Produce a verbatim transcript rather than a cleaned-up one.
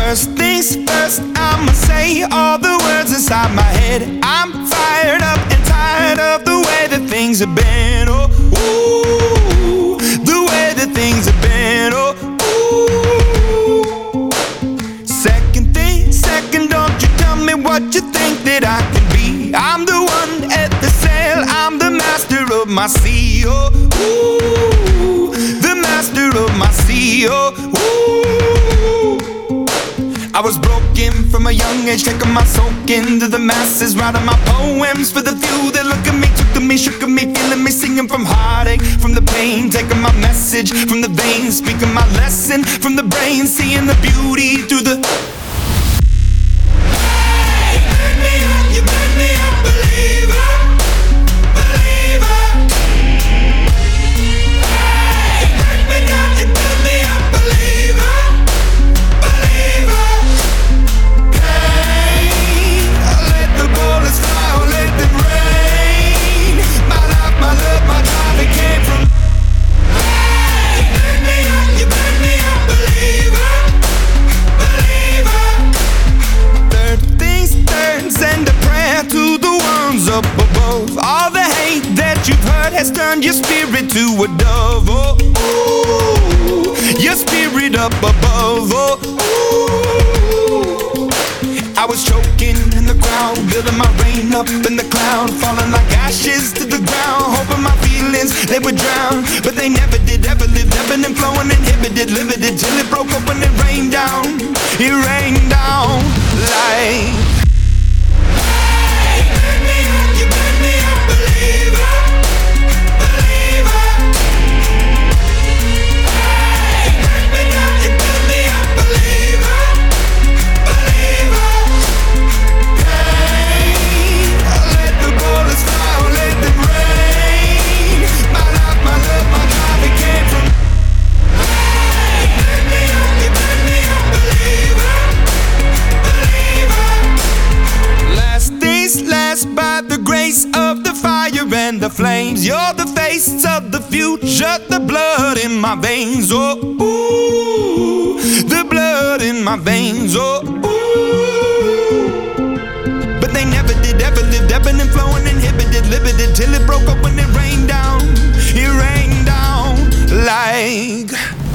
First things first, I'ma say all the words inside my head. I'm fired up and tired of the way that things have been. Oh, ooh, the way that things have been. Oh, ooh. Second thing, second, don't you tell me what you think that I can be. I'm the one at the sail, I'm the master of my sea. Oh, ooh, the master of my sea. Oh, ooh. I was broken from a young age, taking my soak into the masses, writing my poems for the few that look at me, took to me, shook at me, feeling me, singing from heartache, from the pain, taking my message from the veins, speaking my lesson from the brain, seeing the beauty through the. Hey, you made me up, you made me a believer, believer. Hey, you break me down, you build me a believer. Up above, all the hate that you've heard has turned your spirit to a dove. Oh, ooh, your spirit up above. Oh, ooh. I was choking in the crowd, building my rain up in the cloud, falling like ashes to the ground, hoping my feelings they would drown, but they never did. Ever lived, ebbing and flowing, inhibited, limited, till it broke open and rained down. It rained down like. By the grace of the fire and the flames, you're the face of the future, the blood in my veins. Oh, ooh, the blood in my veins. Oh, ooh. But they never did, ever lived, ebbing and flowing, inhibited, limited, till it broke open and rained down. It rained down like.